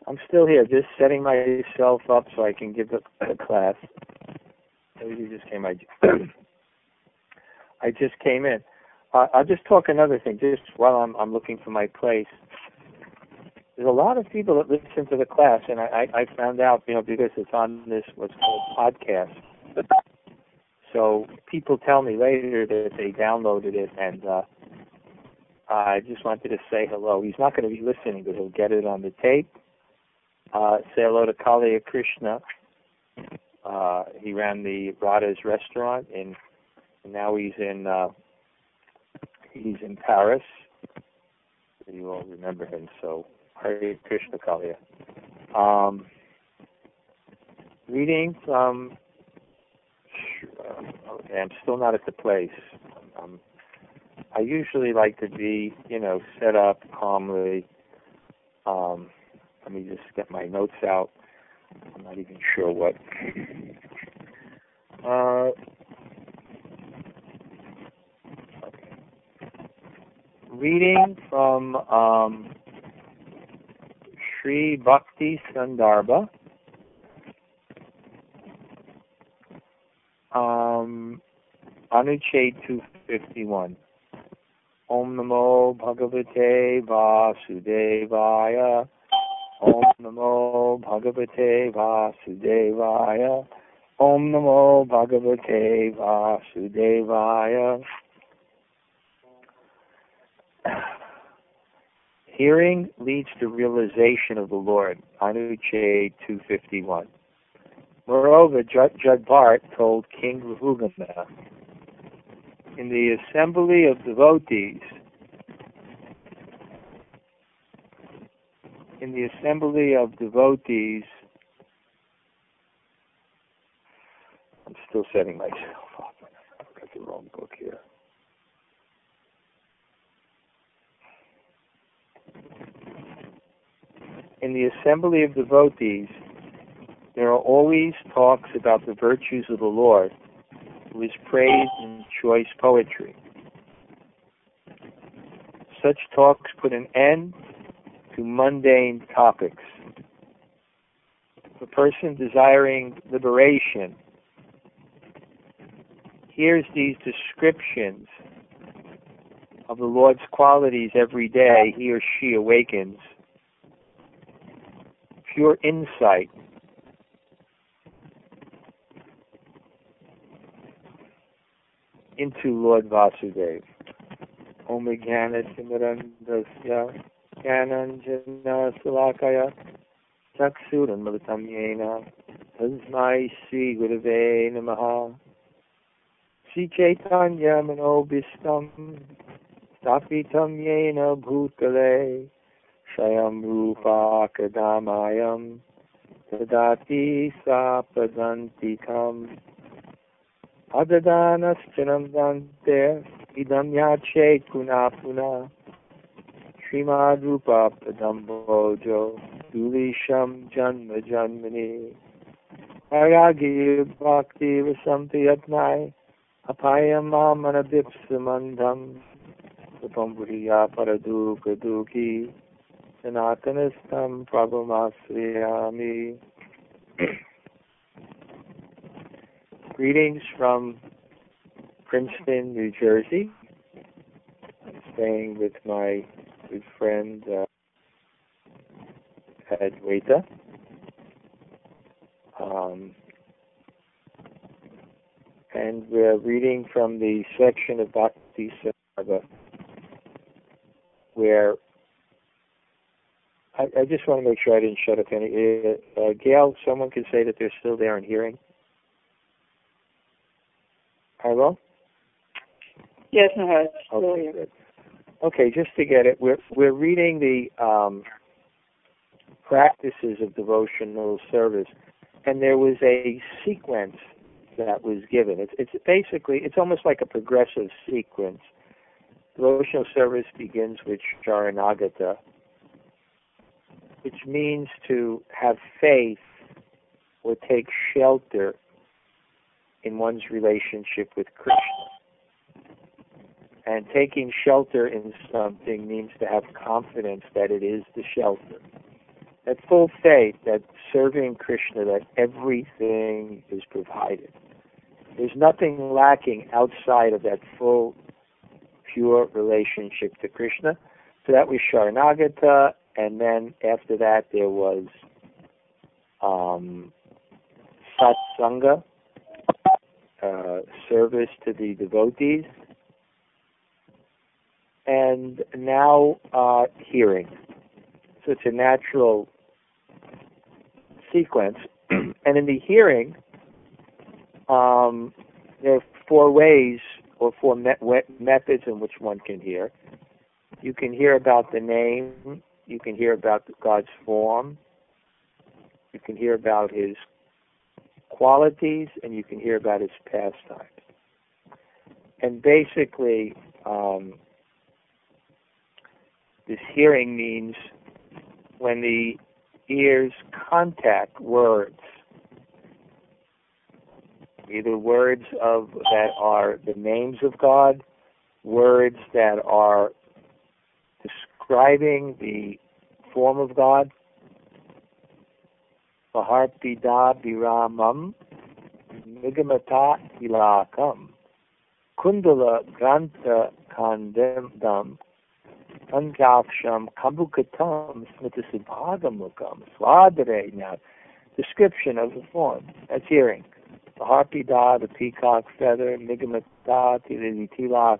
I'm still here, just setting myself up so I can give the class. You just came. I just came in. I'll just talk another thing, just while I'm looking for my place. There's a lot of people that listen to the class, and I found out, because it's on this what's called podcast. So people tell me later that they downloaded it, and I just wanted to say hello. He's not going to be listening, but he'll get it on the tape. Say hello to Kalia Krishna. He ran the Radha's restaurant, and now he's in Paris. You all remember him, so Hare Krishna Kalia. Reading from. Okay, I'm still not at the place. I usually like to be, set up calmly. Let me just get my notes out. I'm not even sure what. Okay. Reading from Sri Bhakti Sandarbha. Anuched 251. Om Namo Bhagavate Vasudevaya. Om Namo Bhagavate Vasudevaya. Om Namo Bhagavate Vasudevaya. Hearing leads to realization of the Lord. Anuched 251. Moreover, Jud Bharat told King Rahugana, in the assembly of devotees, I'm still setting myself up. I've got the wrong book here. In the assembly of devotees, there are always talks about the virtues of the Lord, who is praised in choice poetry. Such talks put an end to mundane topics. The person desiring liberation hears these descriptions of the Lord's qualities every day. He or she awakens pure insight into Lord Vasudeva. Om Jnana Timirandasya Jnananjana Salakaya Chaksuranmilitam Yena Tasmai Sri Gurave Namaha Sri Chaitanya Manobhistam Stapitam Yena Bhutale Shayam Rupa Kadamayam Tadati Sapadantikam Adadanas-chanam dante idam yache puna puna Srimad Rupa Padambojo Dulisham Janma Janmani Aragi Bhakti Vasamti Yatnai Apayam Amanadipsamandam Upamburiya Paraduka Duki Sanatanistam Prabhamasriyami. Greetings from Princeton, New Jersey. I'm staying with my good friend Advaita. And we're reading from the section of Bhakti Sangha where I just want to make sure I didn't shut up any. Gail, someone can say that they're still there and hearing. Hello? Yes, Maharaj. Okay, good. Okay, just to get it, we're reading the practices of devotional service, and there was a sequence that was given. It's basically, it's almost like a progressive sequence. Devotional service begins with Sharanagata, which means to have faith or take shelter in one's relationship with Krishna. And taking shelter in something means to have confidence that it is the shelter. that full faith that serving Krishna, that everything is provided. There's nothing lacking outside of that full, pure relationship to Krishna. So that was Sharanagata, and then after that there was Satsanga, service to the devotees, and now hearing. So it's a natural sequence. And in the hearing, there are four ways or four methods in which one can hear. You can hear about the name, you can hear about God's form, you can hear about His qualities, and you can hear about His pastimes. And basically, this hearing means when the ears contact words, either words that are the names of God, words that are describing the form of God, Maharpida Biramam Nigamata Ilakam Kundala Granta Kandam Ankaksham Kambukatam Smitasibhagamukam Swadare. Now, description of the form. That's hearing. The Harpida, the peacock feather, Nigamata, the tilak,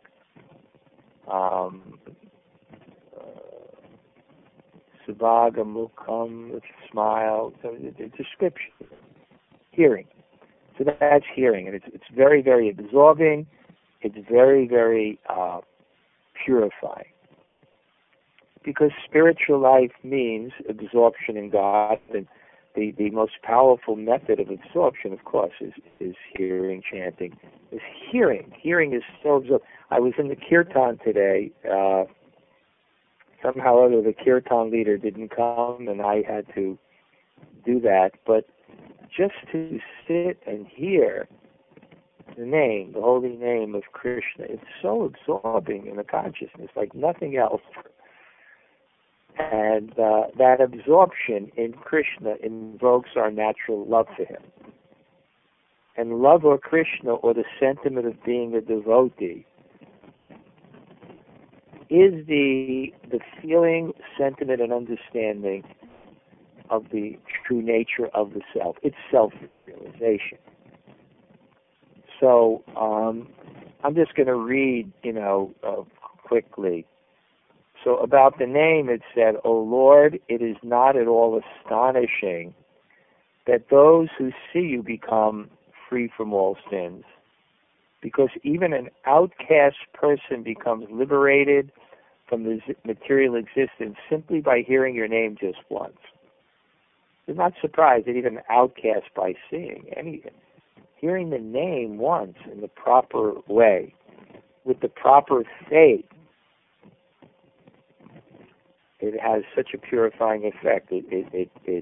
Subhagamukam, the smile, the description. Hearing. So that's hearing, and it's very, very absorbing. It's very, very purifying. Because spiritual life means absorption in God, and the most powerful method of absorption, of course, is hearing, chanting. Is hearing. Hearing is so absorbed. I was in the kirtan today. Somehow or other, the kirtan leader didn't come, and I had to do that. But just to sit and hear the name, the holy name of Krishna, it's so absorbing in the consciousness, like nothing else. And that absorption in Krishna invokes our natural love for Him. And love for Krishna, or the sentiment of being a devotee, is the feeling, sentiment, and understanding of the true nature of the self. It's self-realization. So I'm just going to read, quickly. So about the name, it said, "O Lord, it is not at all astonishing that those who see you become free from all sins, because even an outcast person becomes liberated from the material existence simply by hearing your name just once." I'm not surprised that even an outcast, by seeing anything, hearing the name once in the proper way, with the proper faith, it has such a purifying effect. It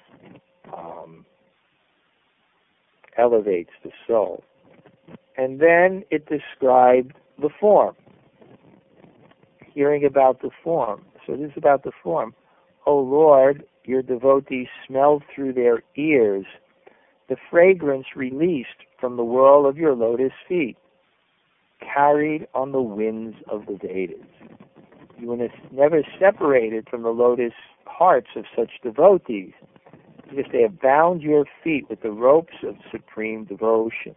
elevates the soul. And then it described the form. Hearing about the form. So this is about the form. "O Lord, your devotees smell through their ears the fragrance released from the whirl of your lotus feet, carried on the winds of the Vedas. You are never separated from the lotus hearts of such devotees, because they have bound your feet with the ropes of supreme devotion."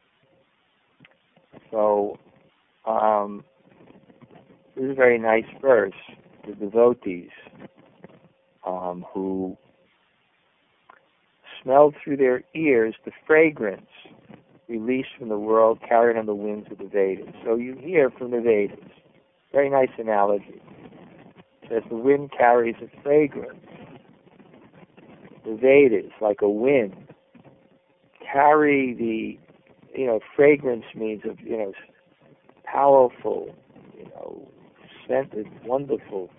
So, this is a very nice verse. The devotees who smell through their ears the fragrance released from the world, carried on the winds of the Vedas. So you hear from the Vedas. Very nice analogy. It says the wind carries a fragrance. The Vedas, like a wind, carry the, fragrance means of, powerful, scented, wonderful,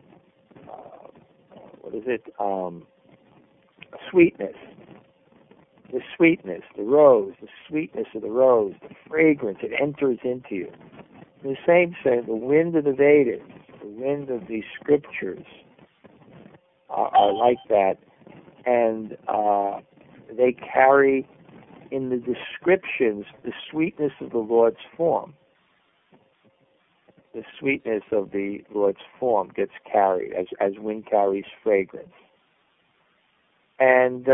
sweetness. The sweetness, the rose, the sweetness of the rose, the fragrance, it enters into you. In the same sense, the wind of the Vedas, the wind of these scriptures, are like that, and they carry in the descriptions the sweetness of the Lord's form. The sweetness of the Lord's form gets carried as wind carries fragrance. And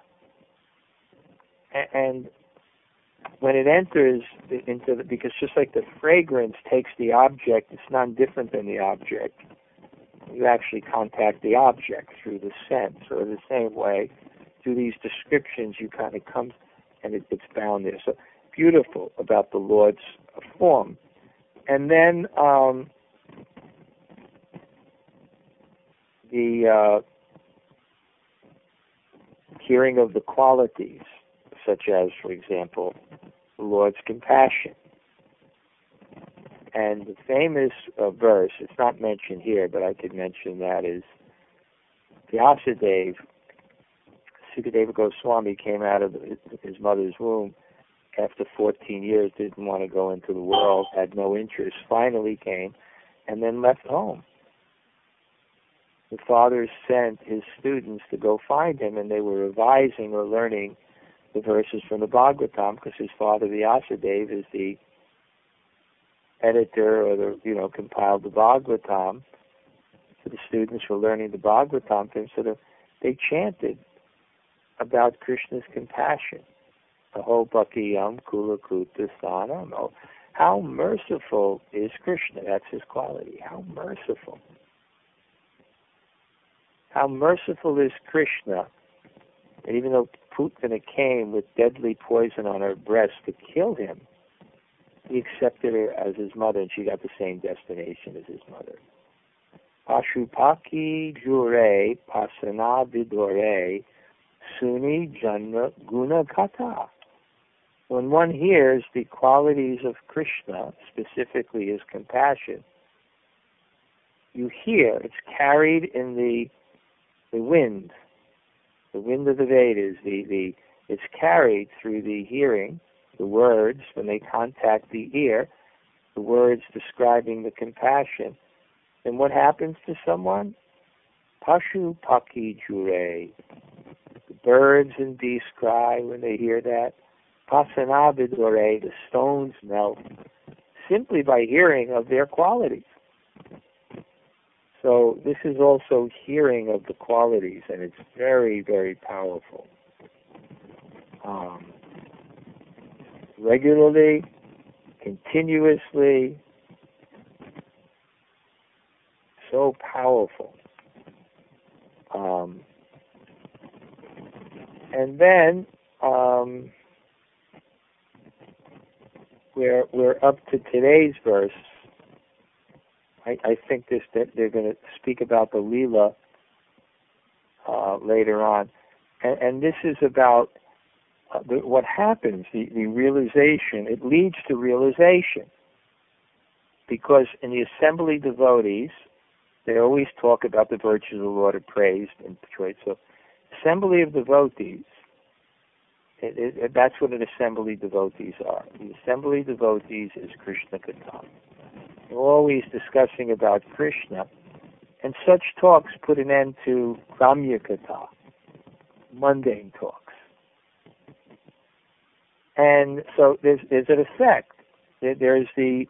when it enters into because just like the fragrance takes the object, it's not different than the object. You actually contact the object through the sense, or the same way, through these descriptions, you kind of come, and it's bound there. So beautiful about the Lord's form. And then the hearing of the qualities, such as, for example, the Lord's compassion. And the famous verse, it's not mentioned here, but I could mention that, is Vyasadeva, Sukadeva Goswami came out of his mother's womb after 14 years, didn't want to go into the world, had no interest, finally came, and then left home. The father sent his students to go find him, and they were revising or learning the verses from the Bhagavatam, because his father, Vyasadeva, is the editor or compiled the Bhagavatam. So the students were learning the Bhagavatam from him, so they chanted about Krishna's compassion. Aho Bhakiyam Kula Kuta Sanam. How merciful is Krishna? That's his quality. How merciful. How merciful is Krishna. And even though Putana came with deadly poison on her breast to kill him, he accepted her as his mother, and she got the same destination as his mother. Pashupaki Jure Pasana Vidore Suni Janma Guna Kata. When one hears the qualities of Krishna, specifically his compassion, you hear, it's carried in the wind of the Vedas, it's carried through the hearing, the words, when they contact the ear, the words describing the compassion. And what happens to someone? Pashu Paki Jure. The birds and beasts cry when they hear that. Pasanavidore, the stones melt, simply by hearing of their qualities. So this is also hearing of the qualities, and it's very, very powerful. Regularly, continuously, so powerful. And then we're up to today's verse. I think that they're going to speak about the Leela later on, and this is about what happens. The realization. It leads to realization, because in the assembly devotees, they always talk about the virtues of the Lord are praised and portrayed. So, assembly of devotees. That's what an assembly devotees are. The assembly devotees is Krishna Katha. They're always discussing about Krishna, and such talks put an end to Gramya Katha, mundane talks. And so there's an effect. There's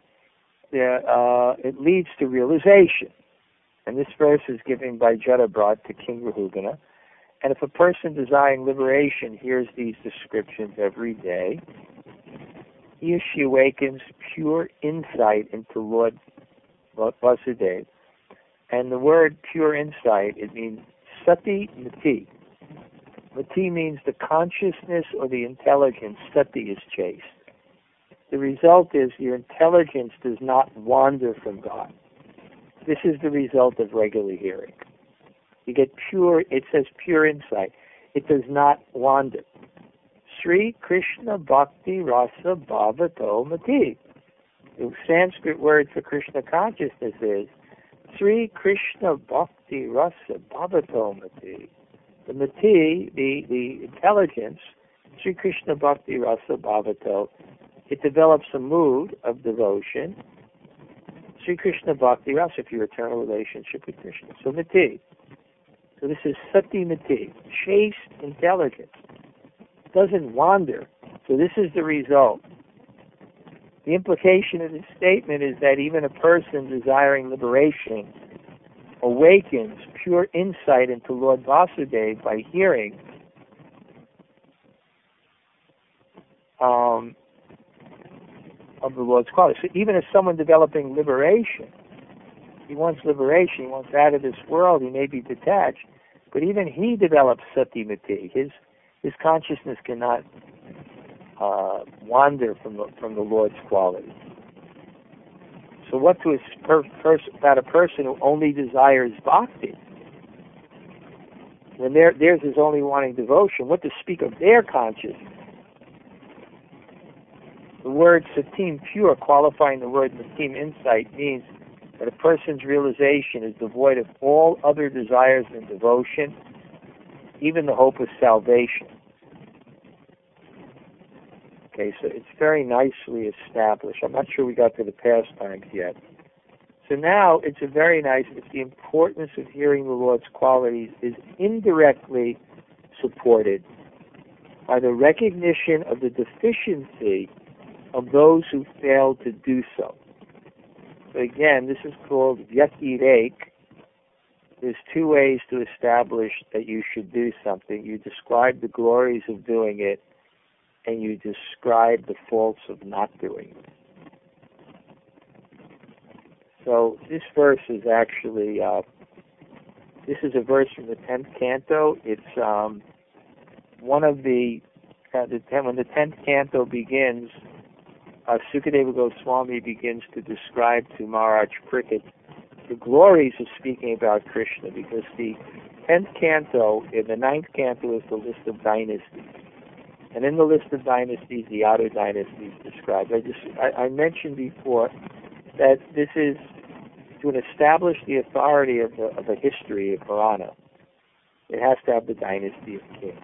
it leads to realization. And this verse is given by Jadabrat to King Rahugana. And if a person desiring liberation hears these descriptions every day, he or she awakens pure insight into Lord Vasudeva. And the word pure insight, it means sati mati. Mati means the consciousness or the intelligence. Sati is chaste. The result is your intelligence does not wander from God. This is the result of regular hearing. You get pure, it says pure insight. It does not wander. Sri Krishna Bhakti Rasa Bhavato Mati. The Sanskrit word for Krishna consciousness is Sri Krishna Bhakti Rasa Bhavato Mati. The Mati, the intelligence, Sri Krishna Bhakti Rasa Bhavato, it develops a mood of devotion. Sri Krishna Bhakti Rasa, for your eternal relationship with Krishna. So Mati. So this is satimati, chaste intelligence. Doesn't wander. So this is the result. The implication of this statement is that even a person desiring liberation awakens pure insight into Lord Vasudeva by hearing of the Lord's quality. So even as someone developing liberation, he wants liberation, he wants out of this world, he may be detached, but even he develops satimati. His consciousness cannot wander from the Lord's quality. So what to about a person who only desires bhakti? When theirs is only wanting devotion, what to speak of their consciousness? The word satim, pure, qualifying the word matim, insight, means that a person's realization is devoid of all other desires than devotion, even the hope of salvation. Okay, so it's very nicely established. I'm not sure we got to the pastimes yet. So now it's the importance of hearing the Lord's qualities is indirectly supported by the recognition of the deficiency of those who fail to do so. So again, this is called vyaktirek. There's two ways to establish that you should do something. You describe the glories of doing it, and you describe the faults of not doing it. So this verse is actually, this is a verse from the 10th canto. It's one of when the 10th canto begins, Sukadeva Goswami begins to describe to Maharaj Parikshit the glories of speaking about Krishna, because the 10th canto, in the 9th canto, is the list of dynasties. And in the list of dynasties, the Yadu dynasty is described. I mentioned before that this is to establish the authority of the history of Purana. It has to have the dynasty of kings.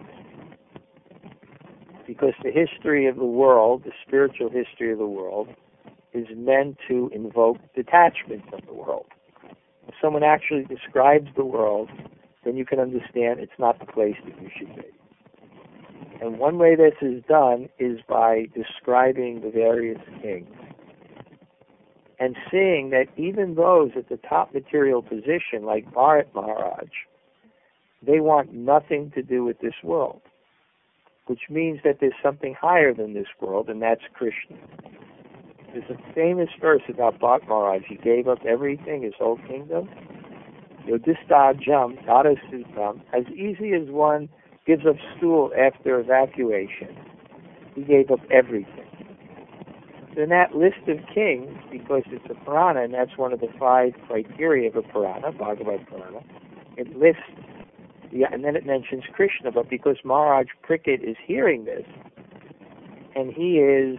Because the history of the world, the spiritual history of the world, is meant to invoke detachment from the world. If someone actually describes the world, then you can understand it's not the place that you should be. And one way this is done is by describing the various kings and seeing that even those at the top material position, like Bharat Maharaj, they want nothing to do with this world, which means that there's something higher than this world, and that's Krishna. There's a famous verse about Bharat Maharaj. He gave up everything, his whole kingdom. Yodhistha Dada Sutam, as easy as one gives up stool after evacuation. He gave up everything. So in that list of kings, because it's a Purana, and that's one of the 5 criteria of a Purana, Bhagavad Purana, it lists, and then it mentions Krishna, but because Maharaj Parikshit is hearing this, and he is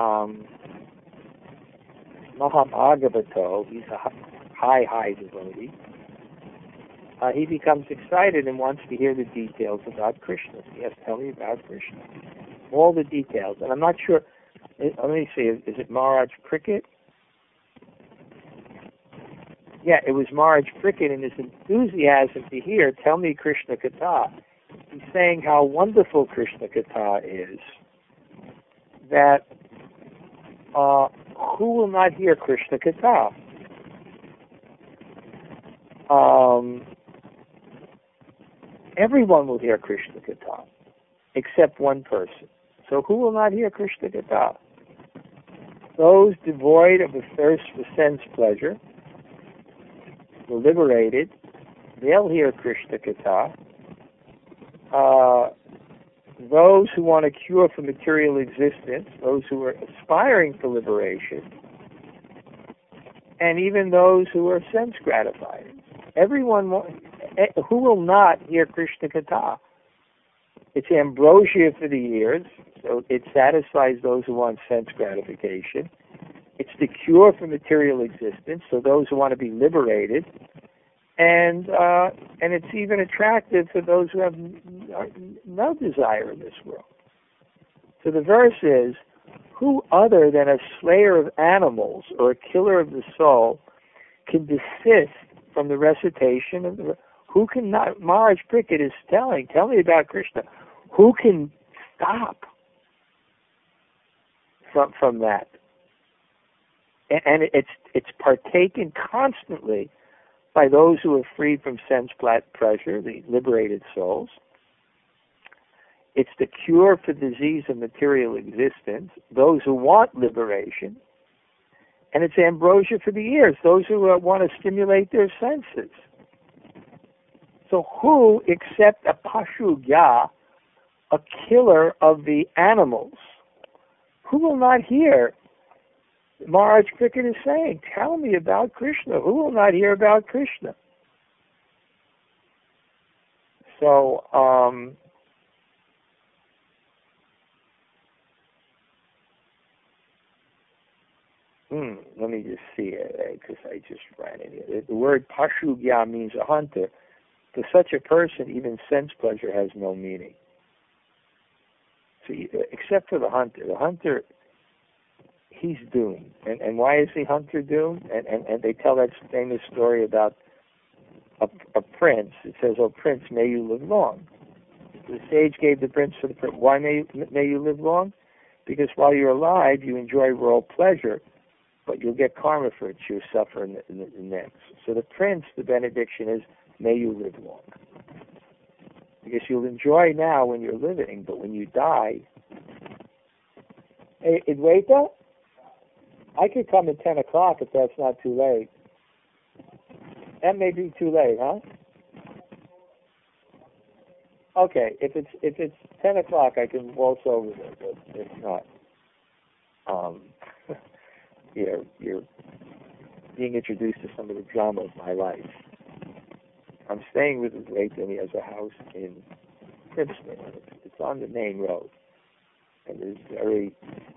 Mahabhagavato, he's a high devotee, he becomes excited and wants to hear the details about Krishna. Yes, tell me about Krishna. All the details. And I'm not sure, let me see, is it Maharaj Parikshit? Yeah, it was Maharaj Parikshit, and his enthusiasm to hear, tell me Krishna Katha. He's saying how wonderful Krishna Katha is, that who will not hear Krishna Katha? Everyone will hear Krishna Katha, except one person. So who will not hear Krishna Katha? Those devoid of a thirst for sense pleasure, the liberated, they'll hear Krishna Katha. Those who want a cure for material existence, those who are aspiring for liberation, and even those who are sense gratified. Everyone who will not hear Krishna Katha? It's ambrosia for the ears, so it satisfies those who want sense gratification. It's the cure for material existence, so those who want to be liberated. And it's even attractive for those who have no desire in this world. So the verse is, who other than a slayer of animals or a killer of the soul can desist from the recitation of Who can not? Maharaj Cricket is tell me about Krishna. Who can stop from that? And it's partaken constantly by those who are freed from sense pleasure, the liberated souls. It's the cure for disease of material existence, those who want liberation. And it's ambrosia for the ears, those who want to stimulate their senses. So who, except a Pashugya, a killer of the animals, who will not hear? Maharaj Cricket is saying, tell me about Krishna. Who will not hear about Krishna? So, let me just see it, because I just ran in here. The word Pashugya means a hunter. To such a person, even sense pleasure has no meaning. So, except for the hunter, he's doomed. And why is the hunter doomed? And they tell that famous story about a prince. It says, "Oh, prince, may you live long." The sage gave the prince for the prince. Why may you live long? Because while you're alive, you enjoy world pleasure, but you'll get karma for it. You'll suffer in the next. So the prince, the benediction is, may you live long. Because you'll enjoy now when you're living, but when you die... Hey, Adwaita? I could come at 10 o'clock if that's not too late. That may be too late, huh? Okay, if it's 10 o'clock, I can waltz over there, but if not, you're being introduced to some of the drama of my life. I'm staying with Adwaita, and he has a house in Princeton. It's on the main road, and there's very,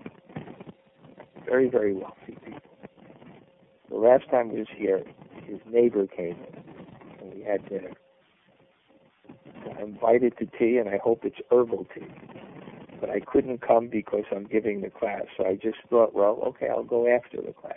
very, very wealthy people. The last time he was here, his neighbor came in, and we had dinner. I'm invited to tea, and I hope it's herbal tea. But I couldn't come because I'm giving the class, so I just thought, well, okay, I'll go after the class.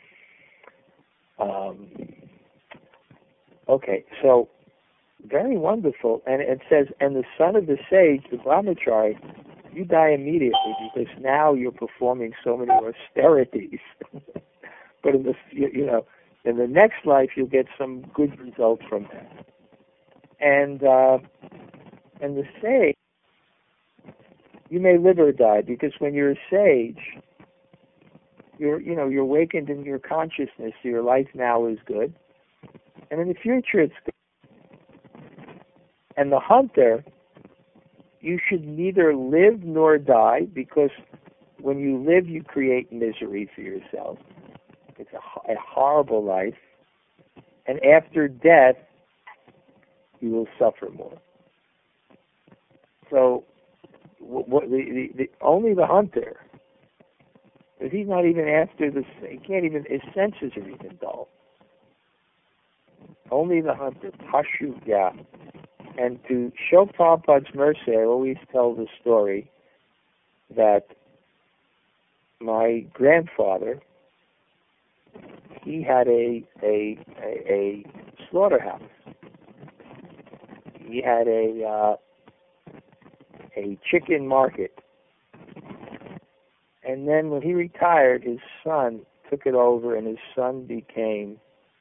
Okay, so very wonderful. And it says, and the son of the sage, the brahmachari, you die immediately because now you're performing so many austerities. But in the next life, you'll get some good results from that. And the sage, you may live or die, because when you're a sage, you're awakened in your consciousness. So your life now is good, and in the future it's good. And the hunter, you should neither live nor die, because when you live, you create misery for yourself. It's a horrible life, and after death, you will suffer more. So, only the hunter, because he's not even after this. He can't even. His senses are even dull. Only the hunter, Pashugya. And to show Prabhupada's mercy, I always tell the story that my grandfather, he had a slaughterhouse. He had a chicken market. And then when he retired, his son took it over, and his son became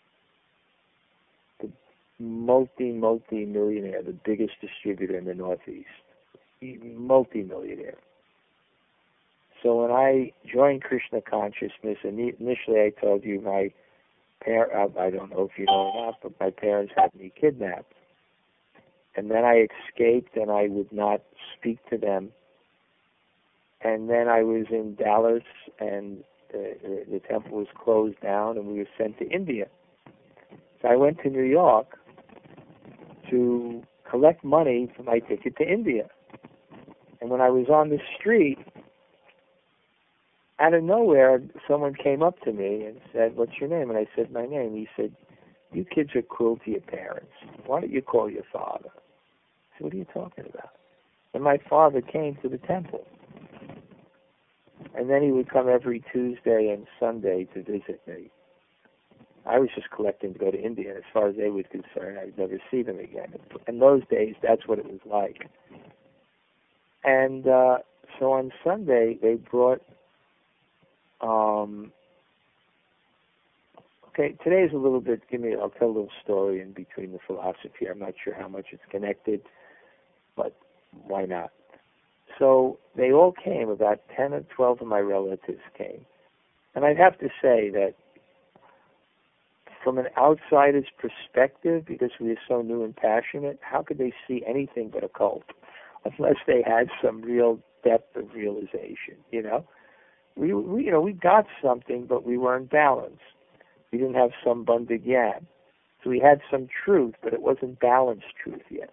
the multi-millionaire, the biggest distributor in the Northeast. Multi-millionaire. So when I joined Krishna consciousness, initially I told you my parents, I don't know if you know or not, but my parents had me kidnapped. And then I escaped, and I would not speak to them. And then I was in Dallas, and the temple was closed down, and we were sent to India. So I went to New York to collect money for my ticket to India. And when I was on the street, out of nowhere, someone came up to me and said, "What's your name?" And I said, "My name." He said, "You kids are cruel to your parents. Why don't you call your father?" I said, "What are you talking about?" And my father came to the temple. And then he would come every Tuesday and Sunday to visit me. I was just collecting to go to India. And as far as they were concerned, I'd never see them again. In those days, that's what it was like. And so on Sunday, they brought, okay, today's a little bit, I'll tell a little story in between the philosophy. I'm not sure how much it's connected, but why not? So they all came, about 10 or 12 of my relatives came. And I'd have to say that from an outsider's perspective, because we are so new and passionate, how could they see anything but a cult unless they had some real depth of realization, you know? We got something, but we weren't balanced. We didn't have some bundig yam. So we had some truth, but it wasn't balanced truth yet.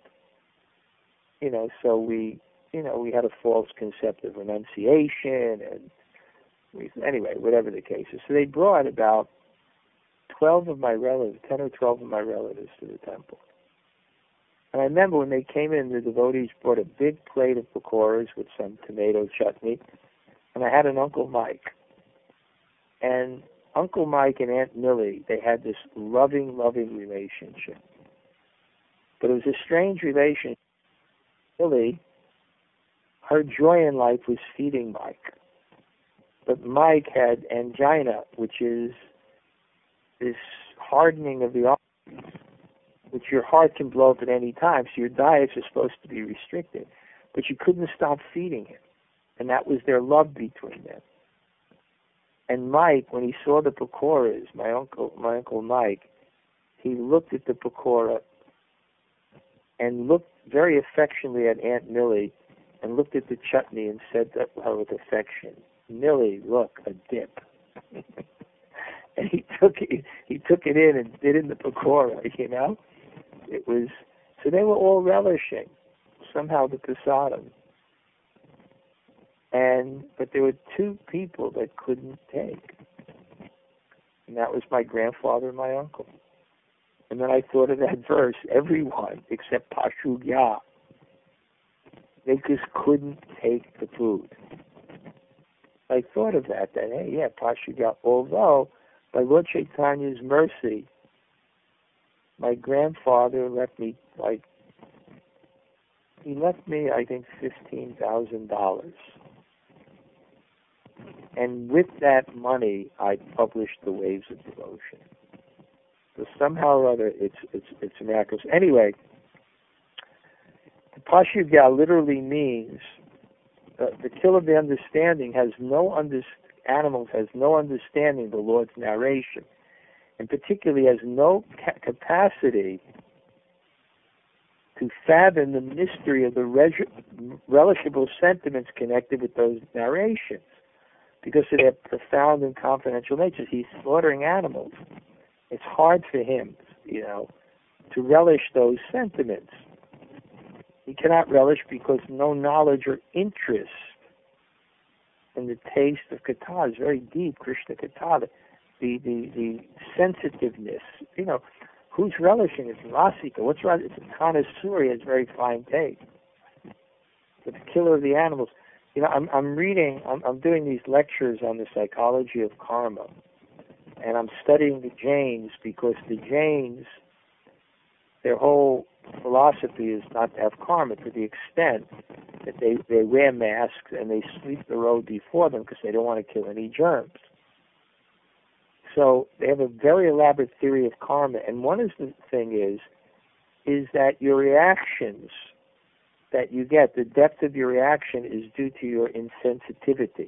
So we had a false concept of renunciation, and anyway, whatever the case is. So they brought about 12 of my relatives, 10 or 12 of my relatives to the temple. And I remember when they came in, the devotees brought a big plate of pakoras with some tomato chutney, and I had an Uncle Mike. And Uncle Mike and Aunt Millie, they had this loving, loving relationship. But it was a strange relationship. Millie, her joy in life was feeding Mike. But Mike had angina, which is this hardening of the arteries, which your heart can blow up at any time, so your diets are supposed to be restricted. But you couldn't stop feeding him. And that was their love between them. And Mike, when he saw the pakoras, my uncle Mike, he looked at the pakora and looked very affectionately at Aunt Millie and looked at the chutney and said to her with affection, "Millie, look, a dip." And he took it in and did in the pakora, It was, so they were all relishing somehow the prasadam. But there were two people that couldn't take. And that was my grandfather and my uncle. And then I thought of that verse, everyone except Pashugya. They just couldn't take the food. I thought of that, Pashugya. Although, by Lord Chaitanya's mercy, my grandfather left me, I think, $15,000. And with that money, I published The Waves of Devotion. So somehow or other, it's miraculous. Anyway, the Pashugya literally means the kill of the understanding animals has no understanding of the Lord's narration, and particularly has no capacity to fathom the mystery of the relishable sentiments connected with those narrations, because of their profound and confidential nature. He's slaughtering animals. It's hard for him, to relish those sentiments. He cannot relish because no knowledge or interest in the taste of katha is very deep, Krishna katha. The sensitiveness, who's relishing? It's rasika. What's right? It's a connoisseur. He has very fine taste. But the killer of the animals. I'm doing these lectures on the psychology of karma, and I'm studying the Jains because the Jains, their whole philosophy is not to have karma, to the extent that they wear masks and they sweep the road before them because they don't want to kill any germs. So they have a very elaborate theory of karma, and one of the thing is that your reactions that you get, the depth of your reaction is due to your insensitivity.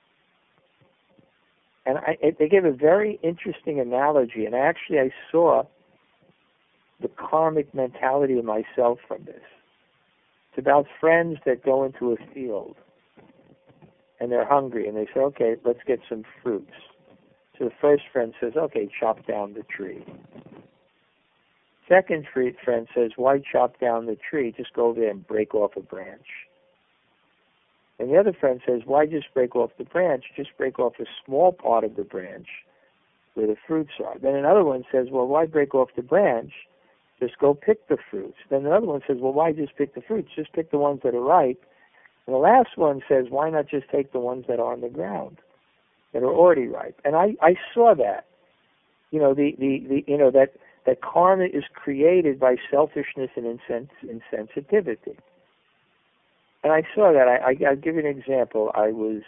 And they gave a very interesting analogy, and I saw the karmic mentality of myself from this. It's about friends that go into a field, and they're hungry, and they say, okay, let's get some fruits. So the first friend says, okay, chop down the tree. Second friend says, why chop down the tree? Just go there and break off a branch. And the other friend says, why just break off the branch? Just break off a small part of the branch where the fruits are. Then another one says, well, why break off the branch? Just go pick the fruits. Then another one says, well, why just pick the fruits? Just pick the ones that are ripe. And the last one says, why not just take the ones that are on the ground, that are already ripe? And I saw that. that karma is created by selfishness and insensitivity. And I saw that. I'll give you an example. I was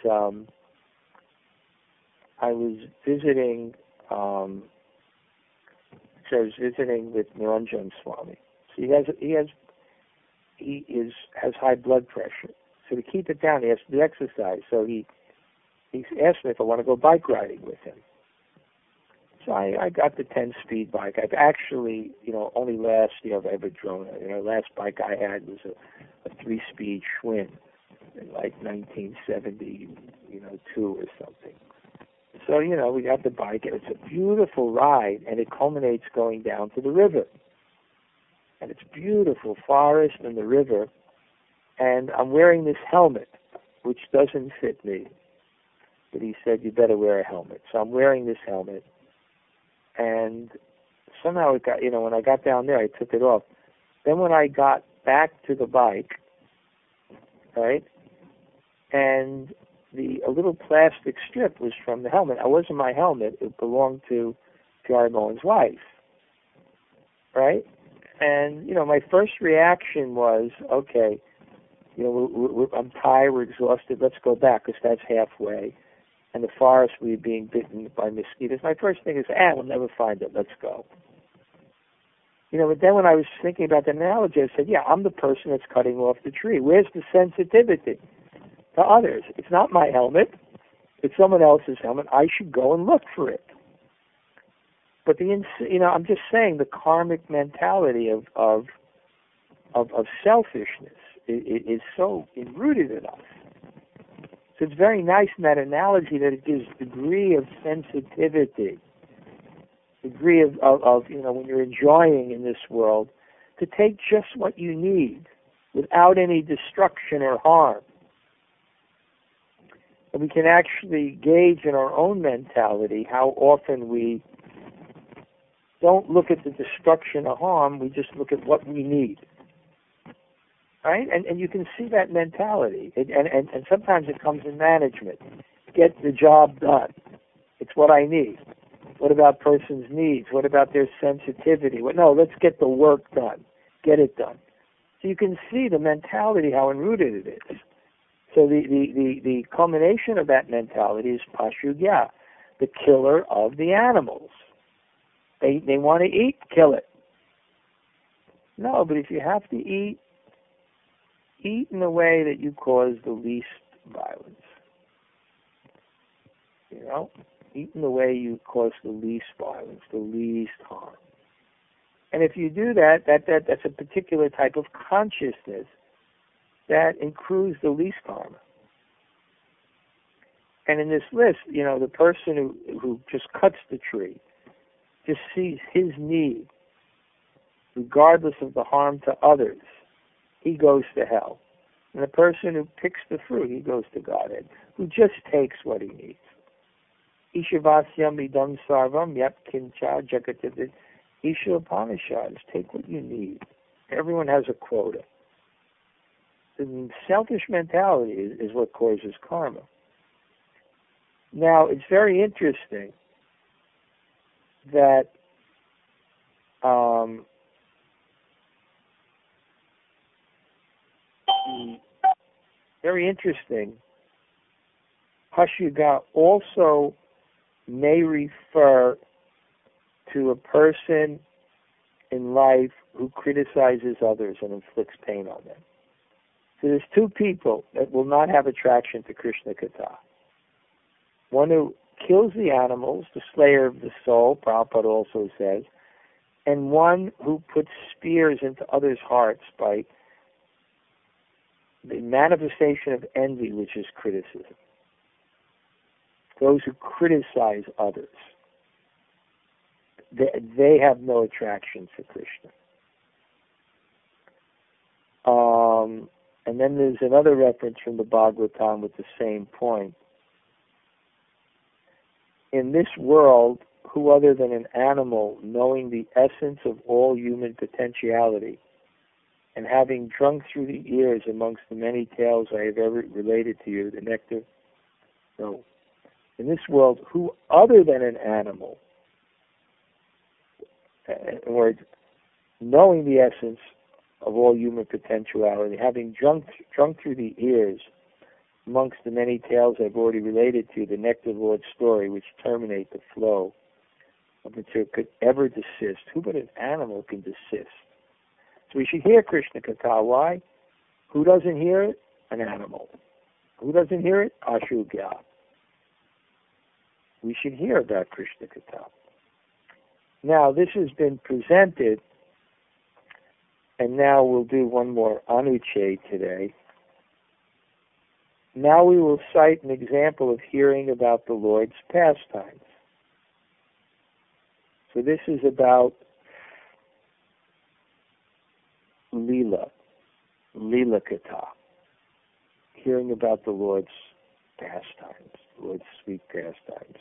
visiting. So I was visiting with Niranjan Swami. So he has high blood pressure. So to keep it down, he has to do exercise. So he's asked me if I want to go bike riding with him. So I got the 10-speed bike. I've actually, only last year I've ever driven it. Last bike I had was a 3-speed Schwinn in like 1972 or something. So, we got the bike, and it's a beautiful ride, and it culminates going down to the river. And it's beautiful forest and the river, and I'm wearing this helmet, which doesn't fit me. But he said, you better wear a helmet. So I'm wearing this helmet. And somehow it got, when I got down there, I took it off. Then when I got back to the bike, right, and a little plastic strip was from the helmet. It wasn't my helmet. It belonged to Gary Mohan's wife, right? And, my first reaction was, okay, I'm tired, we're exhausted, let's go back, because that's halfway. And the forest, we were being bitten by mosquitoes. My first thing is, we'll never find it, let's go. But then when I was thinking about the analogy, I said, I'm the person that's cutting off the tree. Where's the sensitivity to others? It's not my helmet. It's someone else's helmet. I should go and look for it. But I'm just saying the karmic mentality of selfishness is so enrooted in us. So it's very nice in that analogy that it gives degree of sensitivity, degree of when you're enjoying in this world, to take just what you need without any destruction or harm. And we can actually gauge in our own mentality how often we don't look at the destruction or harm, we just look at what we need. Right? And you can see that mentality. And sometimes it comes in management. Get the job done. It's what I need. What about person's needs? What about their sensitivity? No, let's get the work done. Get it done. So you can see the mentality, how enrooted it is. So the culmination of that mentality is Pashugya, the killer of the animals. They want to eat, kill it. No, but if you have to eat in a way that you cause the least violence. Eat in the way you cause the least violence, the least harm. And if you do that's a particular type of consciousness that accrues the least karma. And in this list, the person who just cuts the tree just sees his need, regardless of the harm to others, he goes to hell. And the person who picks the fruit, he goes to Godhead, who just takes what he needs. Ishavasyam idam sarvam yat kincha jagatit. Isha Upanishads, take what you need. Everyone has a quota. The selfish mentality is what causes karma. Now, it's very interesting that Pashugya also may refer to a person in life who criticizes others and inflicts pain on them. So there's two people that will not have attraction to Krishna Katha. One who kills the animals, the slayer of the soul, Prabhupada also says, and one who puts spears into others' hearts by the manifestation of envy, which is criticism. Those who criticize others, they have no attraction to Krishna. And then there's another reference from the Bhagavatam with the same point. In this world, who other than an animal, knowing the essence of all human potentiality, and having drunk through the ears amongst the many tales I have ever related to you, the nectar? No. In this world, who other than an animal, in words, knowing the essence of all human potentiality, having drunk through the ears amongst the many tales I've already related to, the nectar of the Lord's story, which terminate the flow of material, could ever desist. Who but an animal can desist? So we should hear Krishna Katha. Why? Who doesn't hear it? An animal. Who doesn't hear it? Ashugya. We should hear about Krishna Katha. Now, this has been presented, and now we'll do one more Anuchet today. Now we will cite an example of hearing about the Lord's pastimes. So this is about Leela Katha, hearing about the Lord's pastimes, the Lord's sweet pastimes.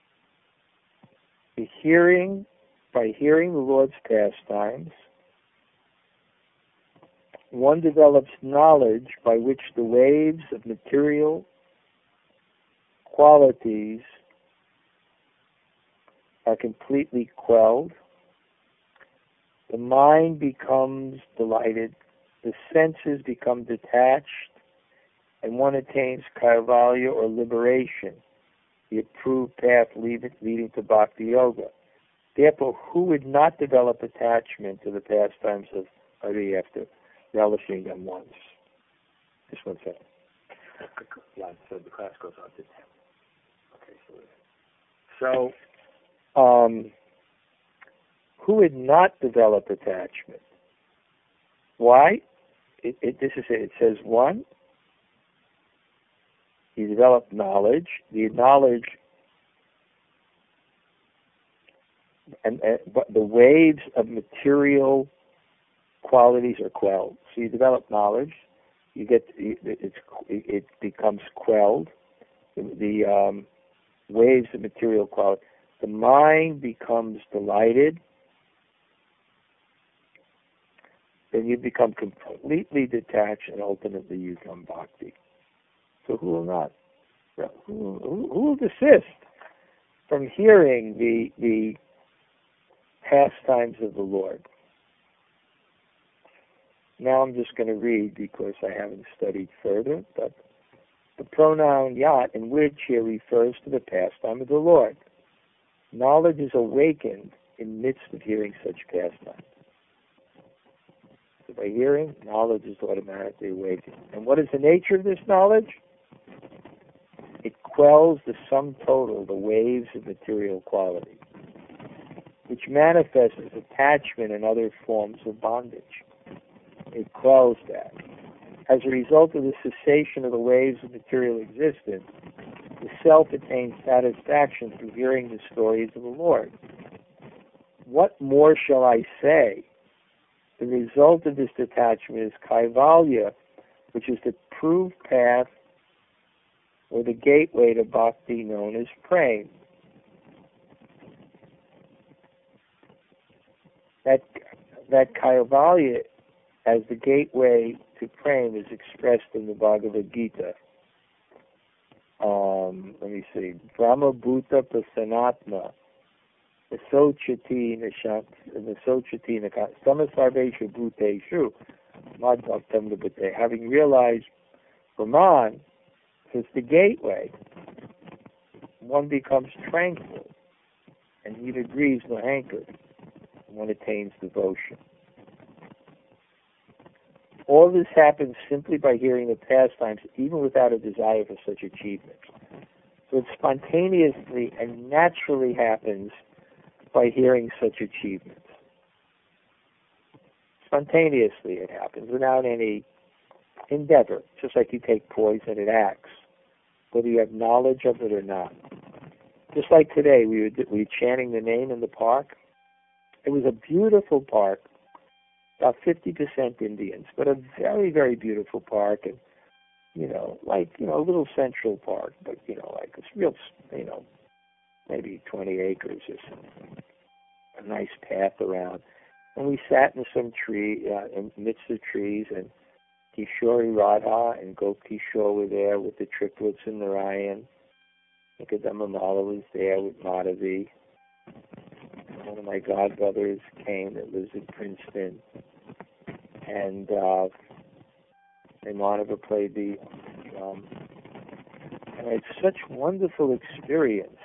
By hearing the Lord's pastimes, one develops knowledge by which the waves of material qualities are completely quelled. The mind becomes delighted, the senses become detached, and one attains kaivalya or liberation, the approved path leading to bhakti yoga. Therefore, who would not develop attachment to the pastimes of Hari after relishing them once? Just 1 second. Yeah, so the class goes on to 10. Okay, so who would not develop attachment? Why? It says, 1, you develop knowledge. The knowledge but the waves of material qualities are quelled. So you develop knowledge. It becomes quelled. The waves of material quality. The mind becomes delighted. Then you become completely detached, and ultimately you become bhakti. So who will not? Who will desist from hearing the pastimes of the Lord? Now I'm just going to read because I haven't studied further, but the pronoun yat in which here refers to the pastime of the Lord. Knowledge is awakened in midst of hearing such pastimes. So by hearing, knowledge is automatically awakened. And what is the nature of this knowledge? It quells the sum total, the waves of material quality, which manifests as attachment and other forms of bondage. It quells that. As a result of the cessation of the waves of material existence, the self attains satisfaction through hearing the stories of the Lord. What more shall I say? The result of this detachment is kaivalya, which is the proved path or the gateway to bhakti known as prema. That kaivalya as the gateway to prema is expressed in the Bhagavad Gita. Let me see. Brahma Bhuta Prasanatma Nasochati Nakat Samasarveshu Bhuteshu Madbhaktam Labhate. Having realized Brahman is the gateway, one becomes tranquil and neither grieves nor hankers. One attains devotion. All this happens simply by hearing the pastimes, even without a desire for such achievement. So it spontaneously and naturally happens by hearing such achievements. Spontaneously it happens, without any endeavor. Just like you take poison, it acts, whether you have knowledge of it or not. Just like today, we were chanting the name in the park. It was a beautiful park, about 50% Indians, but a very, very beautiful park, and a little Central Park, but like it's real, maybe 20 acres or something. A nice path around, and we sat in some tree, in the midst of trees, and Kishori Radha and Gop Kishore were there with the triplets and Narayan. Nikadama Mala was there with Madhavi. one of my godbrothers came that lives in Princeton, and Monica played the drum. And I had such wonderful experience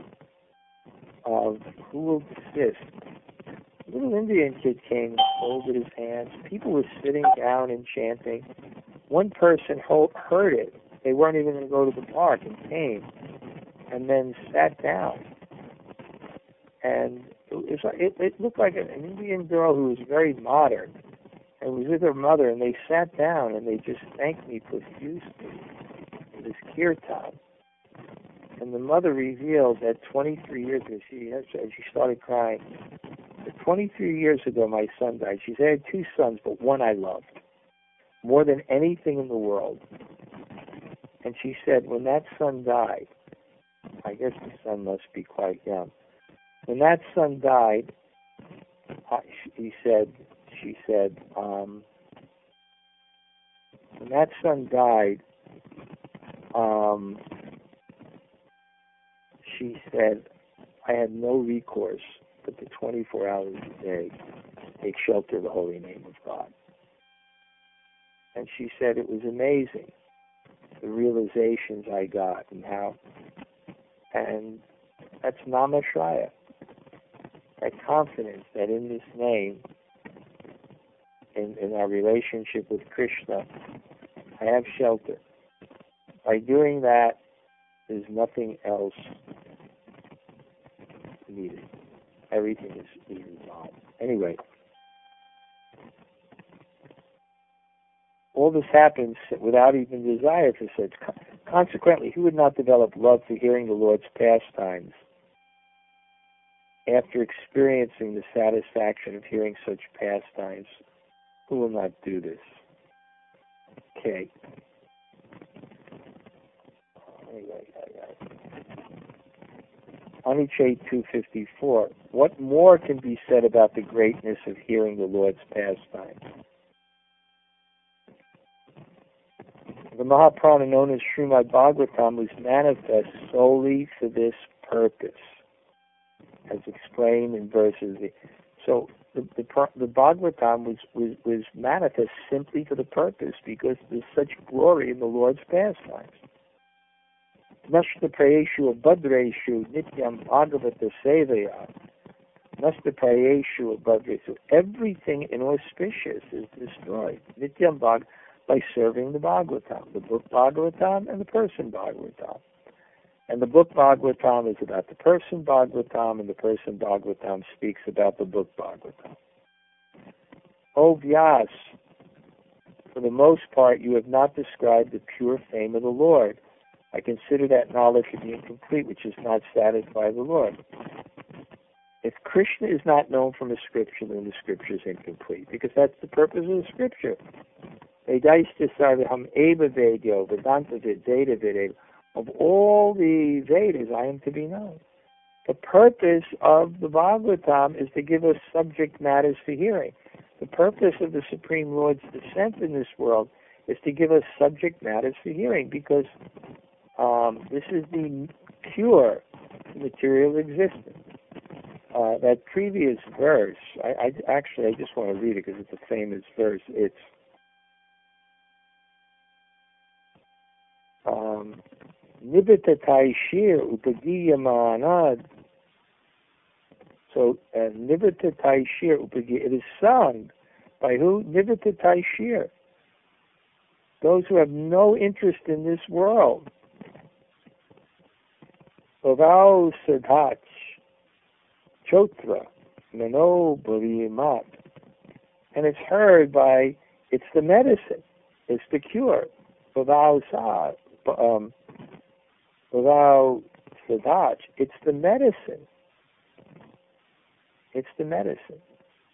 of who will desist. A little Indian kid came and folded his hands. People were sitting down and chanting. One person heard it. They weren't even going to go to the park and came, and then sat down. And it looked like an Indian girl who was very modern and was with her mother, and they sat down and they just thanked me profusely for this kirtan. And the mother revealed that 23 years ago, she started crying. 23 years ago, my son died. She said, I had two sons, but one I loved more than anything in the world. And she said, when that son died, I guess the son must be quite young. When that son died, she said, when that son died, she said, I had no recourse but the 24 hours a day take shelter of the holy name of God. And she said it was amazing, the realizations I got and how, and that's Namashraya. That confidence that in this name, in our relationship with Krishna, I have shelter. By doing that, there's nothing else needed. Everything is resolved. Anyway, all this happens without even desire for such. Consequently, who would not develop love for hearing the Lord's pastimes after experiencing the satisfaction of hearing such pastimes? Who will not do this? Okay. Anyway, Anichet 254. What more can be said about the greatness of hearing the Lord's pastimes? The Mahaprana known as Srimad Bhagavatam was manifest solely for this purpose, as explained in verses. So the Bhagavatam was manifest simply for the purpose because there's such glory in the Lord's pastimes. Nashta prayeshu abhadreshu nityam bhagavata sevaya. Nashta prayeshu abhadreshu. Everything inauspicious is destroyed. Nityam bhag by serving the Bhagavatam, the book Bhagavatam and the person Bhagavatam. And the book Bhagavatam is about the person Bhagavatam, and the person Bhagavatam speaks about the book Bhagavatam. O Vyas, for the most part you have not described the pure fame of the Lord. I consider that knowledge to be incomplete, which does not satisfy the Lord. If Krishna is not known from a scripture, then the scripture is incomplete, because that's the purpose of the scripture. Of all the Vedas, I am to be known. The purpose of the Bhagavatam is to give us subject matters for hearing. The purpose of the Supreme Lord's descent in this world is to give us subject matters for hearing, because this is the cure to material existence. That previous verse, I just want to read it because it's a famous verse. It's Nibitatai Shir Upagiyamanad. So Nibitatai Shir Upagiya, it is sung by who? Nibitatai Shir. Those who have no interest in this world. Bhavau Sadhach Chotra Mano Bharimat. And it's heard by, it's the medicine, it's the cure. Bhavau Sadhach, it's the medicine. It's the medicine.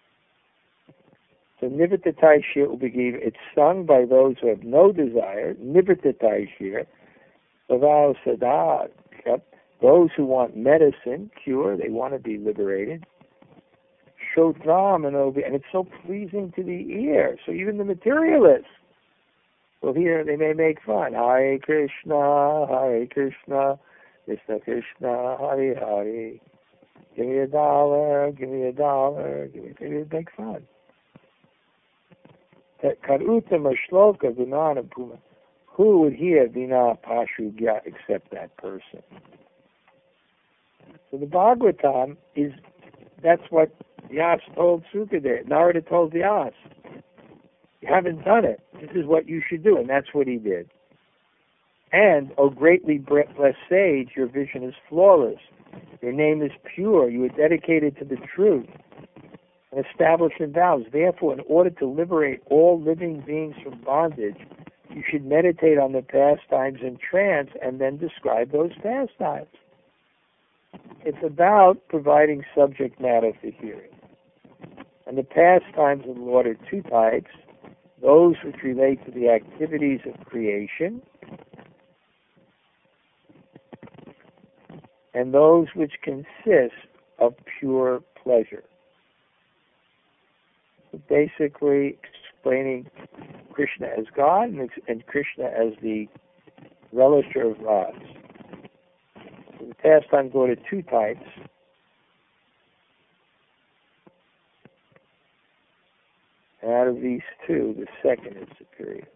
So Nivitatai Shir Upagiva, it's sung by those who have no desire. Nivitatai Shir. Bhavau Sadhach, those who want medicine, cure, they want to be liberated. Shodram and it's so pleasing to the ear. So even the materialists will hear, they may make fun. Hare Krishna, Krishna Krishna, Hare Hare. Give me $1, give me $1, give me, they would make fun. Karutam or shloka vinana puma. Who would hear vina pashugya except that person? So the Bhagavatam that's what Vyas told Sukadeva. Narada told Vyas. You haven't done it. This is what you should do, and that's what he did. And, O greatly blessed sage, your vision is flawless. Your name is pure. You are dedicated to the truth and established in vows. Therefore, in order to liberate all living beings from bondage, you should meditate on the pastimes in trance and then describe those pastimes. It's about providing subject matter for hearing. And the pastimes of the Lord are two types: those which relate to the activities of creation, and those which consist of pure pleasure. Basically explaining Krishna as God and Krishna as the relisher of Ras. So the pastimes go to two types. And out of these two, the second is superior.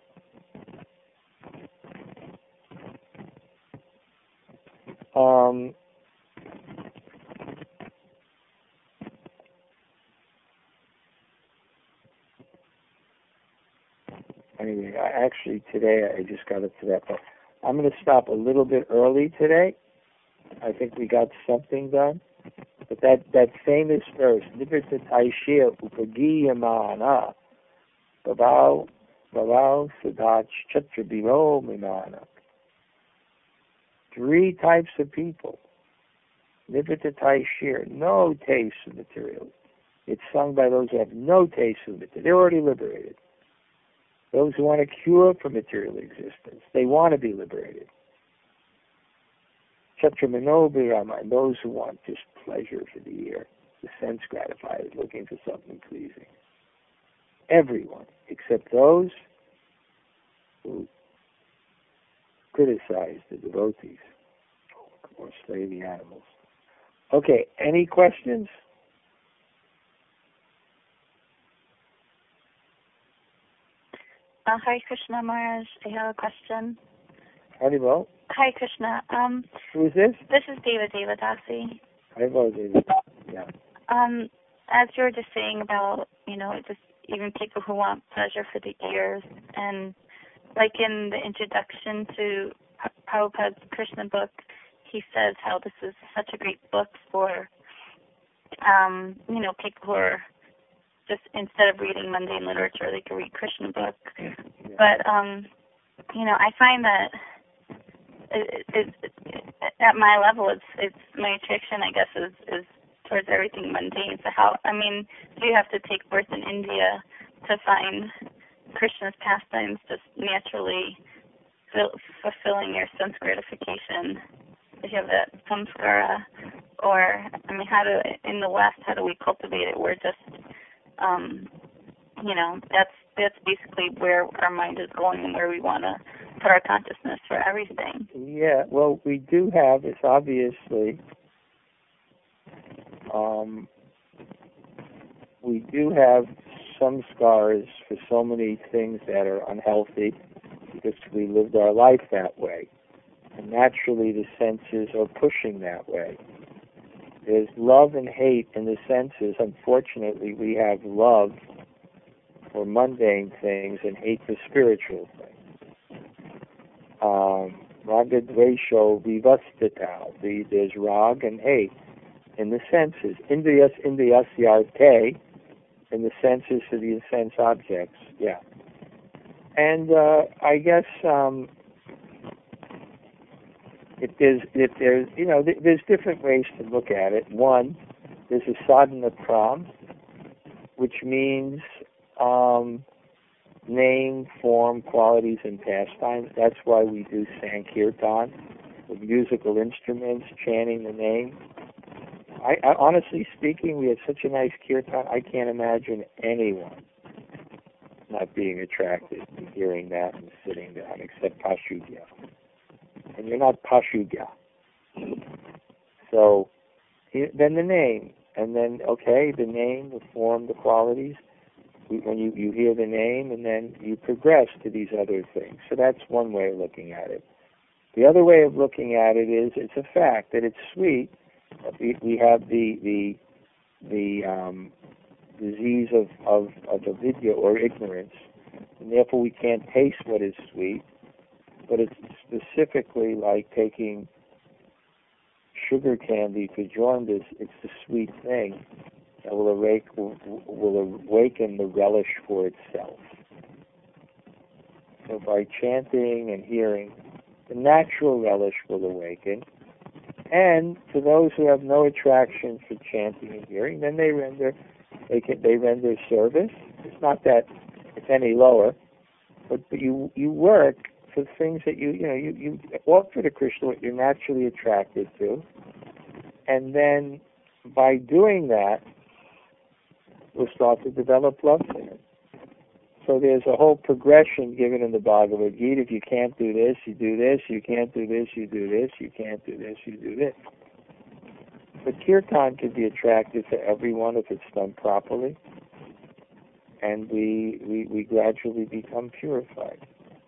Anyway, today I just got up to that part. I'm going to stop a little bit early today. I think we got something done. But that famous verse, Nivritta Taishir Upagiyamana, Bhavau Sadach Chatrabhiro Mimana. Three types of people. Nivritta Taishir, no taste of material. It's sung by those who have no taste of material. They're already liberated. Those who want a cure for material existence, they want to be liberated. Chatramanobhirama, and those who want just pleasure for the ear, the sense gratifiers, looking for something pleasing. Everyone, except those who criticize the devotees or slay the animals. Okay, any questions? Hi, Krishna Maharaj. I have a question. Haribol. Hi, Krishna. Who is this? This is Devadasi. Haribol, David. Yeah. As you were just saying about, just even people who want pleasure for the ears, and like in the introduction to Prabhupada's Krishna book, he says how this is such a great book for, people who are just, instead of reading mundane literature, they can read Krishna book. Yeah. But, I find that at my level, it's my attraction, I guess, is towards everything mundane. So do you have to take birth in India to find Krishna's pastimes just naturally fulfilling your sense gratification? If you have that samskara, or, in the West, how do we cultivate it? We're just, that's basically where our mind is going and where we want to put our consciousness for everything. Yeah, well, we do have, it's obviously, we do have some scars for so many things that are unhealthy because we lived our life that way. And naturally the senses are pushing that way. There's love and hate in the senses. Unfortunately, we have love for mundane things and hate for spiritual things. Raga dvesho vivastita. There's rag and hate in the senses. Indriyas yarte, in the senses for the sense objects. Yeah. And I guess if there's there's different ways to look at it. One, there's a sadhana pram, which means name, form, qualities, and pastimes. That's why we do Sankirtan, with musical instruments, chanting the name. I honestly speaking, we had such a nice kirtan, I can't imagine anyone not being attracted to hearing that and sitting down, except Pashugya. And you're not Pashugya. So, Then the name, and then okay, the name, the form, the qualities. When you hear the name, and then you progress to these other things. So that's one way of looking at it. The other way of looking at it is it's a fact that it's sweet. We have the disease of avidya or ignorance, and therefore we can't taste what is sweet. But it's specifically like taking sugar candy for jaundice. It's the sweet thing that will awaken the relish for itself. So by chanting and hearing, the natural relish will awaken. And for those who have no attraction for chanting and hearing, then they render service. It's not that it's any lower, but you work for things that you offer to Krishna what you're naturally attracted to, and then by doing that, we'll start to develop love for him. So there's a whole progression given in the Bhagavad Gita. If you can't do this, you do this. You can't do this, you do this. You can't do this, you do this. But kirtan can be attractive to everyone if it's done properly. And we gradually become purified.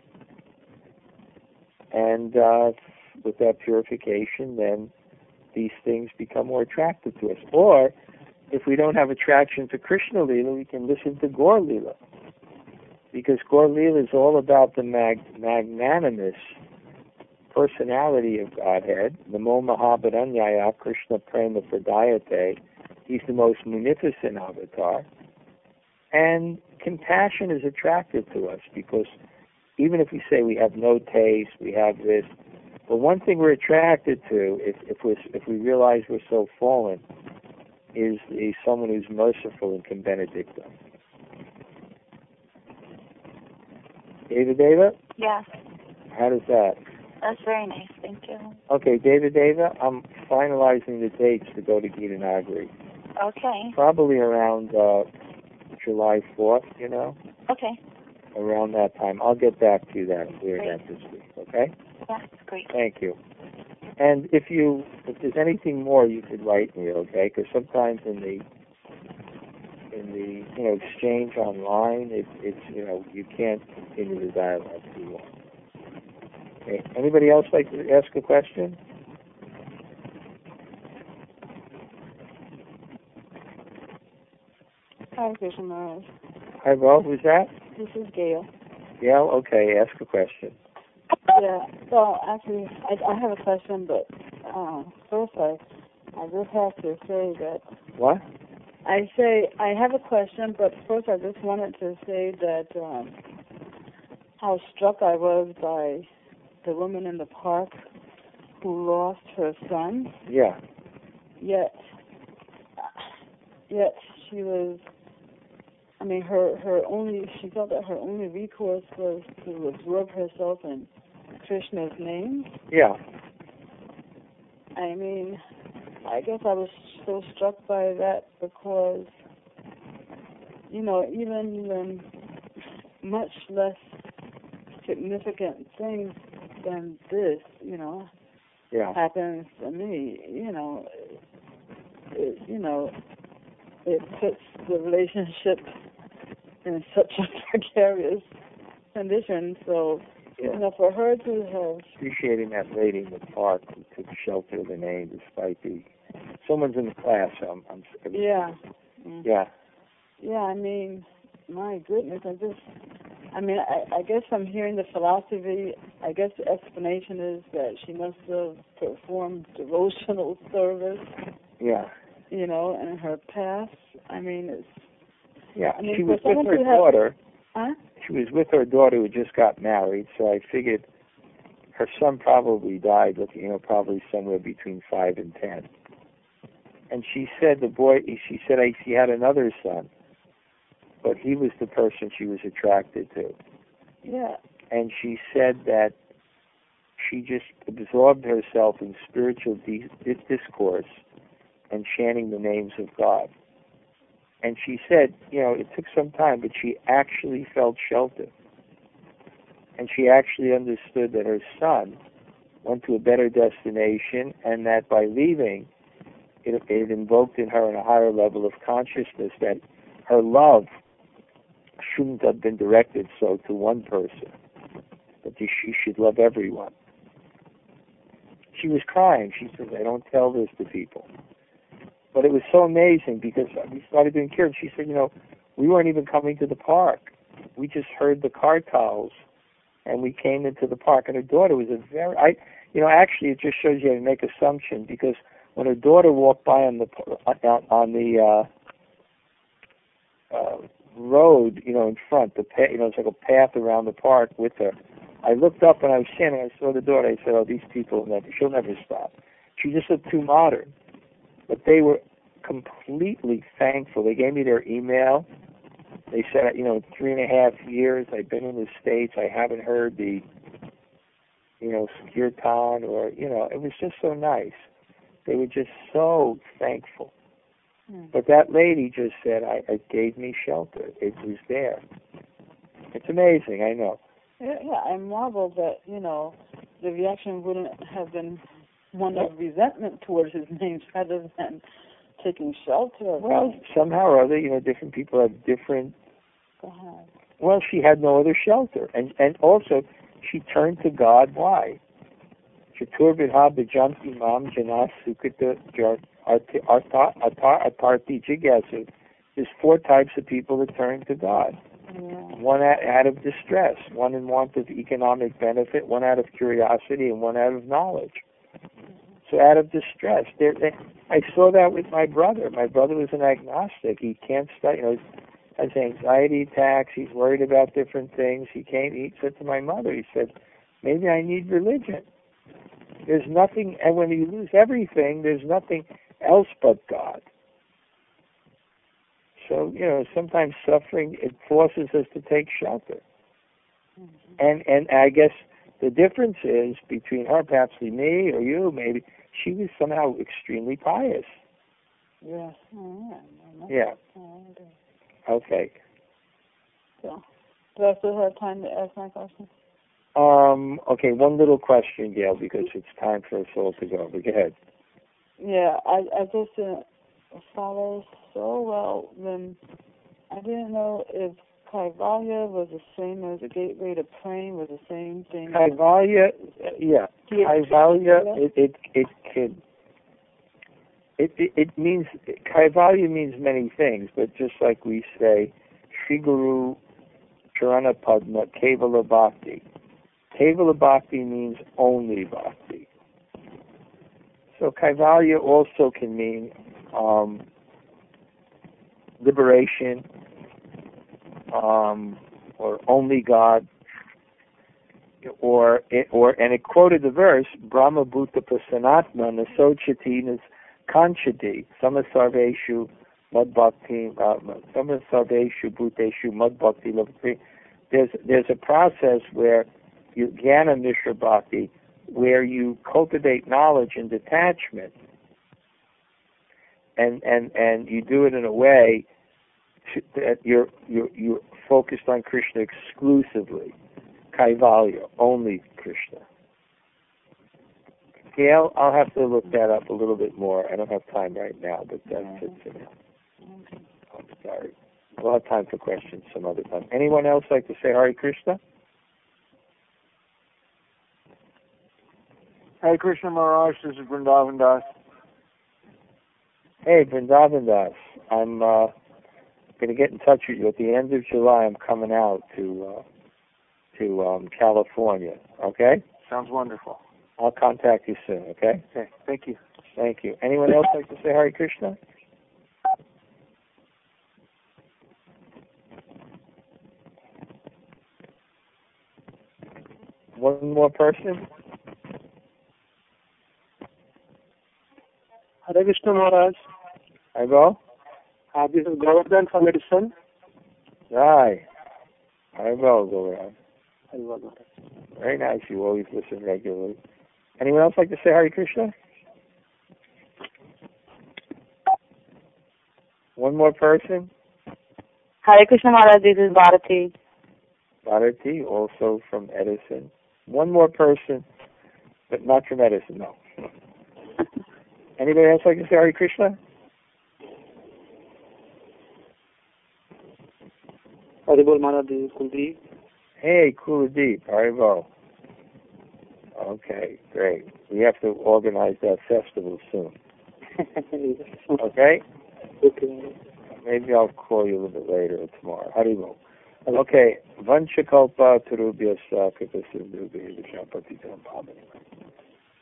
And with that purification, then these things become more attractive to us. Or, if we don't have attraction to Krishna Leela, we can listen to Gaur Leela. Because Gaur Leela is all about the magnanimous personality of Godhead. Namo Mahabharanyaya Krishna Prema Pradayate. He's the most munificent avatar. And compassion is attractive to us because even if we say we have no taste, we have this, but one thing we're attracted to, if we realize we're so fallen, is someone who's merciful and can benedict us. Deva? Yes. How does that? That's very nice. Thank you. Okay, Deva, I'm finalizing the dates to go to Gita Nagari. Okay. Probably around July 4th, Okay. Around that time. I'll get back to you then. We're that this week, okay? Yeah, great. Thank you. And if there's anything more, you could write me, okay? Because sometimes in the exchange online, it's you can't continue the dialogue too long. Okay. Anybody else like to ask a question? Hi, Krishna Maharaj. Hi, Bo. Who's that? This is Gail. Gail. Okay. Ask a question. Yeah. So actually, I have a question, but first I just have to say that. What? I have a question, but first I just wanted to say that how struck I was by the woman in the park who lost her son. Yeah. Yet she was. I mean, she felt that her only recourse was to absorb herself in Krishna's name. Yeah. I mean, I guess I was so struck by that because, even much less significant things than this, happens to me. It puts the relationship in such a precarious condition. So, for her to have... Appreciating that lady in the park who took shelter of the name despite someone's in the class. Yeah. Yeah. Yeah, I mean, my goodness, I guess I'm hearing the philosophy. I guess the explanation is that she must have performed devotional service. Yeah. In her past. I mean, it's... Yeah, she was with her daughter. Huh? She was with her daughter who just got married, so I figured her son probably died, probably somewhere between 5 and 10. And she said she had another son, but he was the person she was attracted to. Yeah. And she said that she just absorbed herself in spiritual discourse and chanting the names of God. And she said, it took some time, but she actually felt shelter. And she actually understood that her son went to a better destination and that by leaving, it invoked in her in a higher level of consciousness that her love shouldn't have been directed so to one person, but she should love everyone. She was crying. She said, I don't tell this to people. But it was so amazing because we started doing Kirtan. She said, we weren't even coming to the park. We just heard the car tolls, and we came into the park. And her daughter was actually it just shows you how to make assumption, because when her daughter walked by on the road, in front, the it's like a path around the park with her. I looked up and I was standing. I saw the daughter. I said, "Oh, these people she'll never stop." She just looked too modern, but they were completely thankful. They gave me their email. They said, 3.5 years I've been in the States. I haven't heard the, kirtan or, it was just so nice. They were just so thankful. But that lady just said, it gave me shelter. It was there. It's amazing, I know. Yeah, I marvel that, the reaction wouldn't have been one of resentment towards his name rather than taking shelter. Well, somehow or other, different people have different... Well, she had no other shelter. And also, she turned to God. Why? Chatur Vidha Bhajanti Mam Janas Sukhita Aparti Jigyasu. There's 4 types of people that turn to God. Yeah. One out of distress, one in want of economic benefit, one out of curiosity, and one out of knowledge. So out of distress. I saw that with my brother. My brother was an agnostic. He can't study, has anxiety attacks. He's worried about different things. He said to my mother, he said, maybe I need religion. There's nothing, and when you lose everything, there's nothing else but God. So, sometimes suffering, it forces us to take shelter. And I guess the difference is between her, perhaps me or you, maybe, she was somehow extremely pious. Yes. Yeah. Okay. So, do I still have time to ask my question? Okay, one little question, Gail, because it's time for us all to go. But go ahead. Yeah, I just didn't follow so well. Then I didn't know if Kaivalya was the same as the gateway to praying, was the same thing. Kaivalya, yeah. Kaivalya, it means, Kaivalya means many things, but just like we say, Sri Guru Charana Padma Kevala Bhakti. Kevala Bhakti means only Bhakti. So Kaivalya also can mean liberation, or only God, and it quoted the verse, Brahma Bhuta Prasanatma Nasochati Kanchati Samasarveshu Mad Bhakti Samasarveshu Bhuteshu Mad Bhakti. There's a process where you Jnana Mishra Bhakti, where you cultivate knowledge and detachment, and you do it in a way that you're focused on Krishna exclusively. Kaivalya, only Krishna. Gail, I'll have to look that up a little bit more. I don't have time right now, but that's it for now. I'm sorry. We'll have time for questions some other time. Anyone else like to say Hare Krishna? Hare Krishna Maharaj, this is Vrindavan Das. Hey, Vrindavan Das. I'm going to get in touch with you. At the end of July, I'm coming out to California. Okay? Sounds wonderful. I'll contact you soon, okay? Okay, thank you. Thank you. Anyone else like to say Hare Krishna? One more person? Hare Krishna Maharaj. I go? This is Govardhan from Edison. Hi. I go, Govardhan. Hare Very nice. You always listen regularly. Anyone else like to say Hare Krishna? One more person? Hare Krishna Maharaj, this is Bharati. Bharati, also from Edison. One more person, but not from Edison, no. Anybody else like to say Hare Krishna? Haribol Maharaj, this is Kuldeep. Hey, Kuladeep, Haribo. Okay, great. We have to organize that festival soon. Okay? Okay. Maybe I'll call you a little bit later or tomorrow. Haribo. Okay. Vanchakalpa Tarubhyasa Kripa Sindhu Bhava Shampati Bhavani.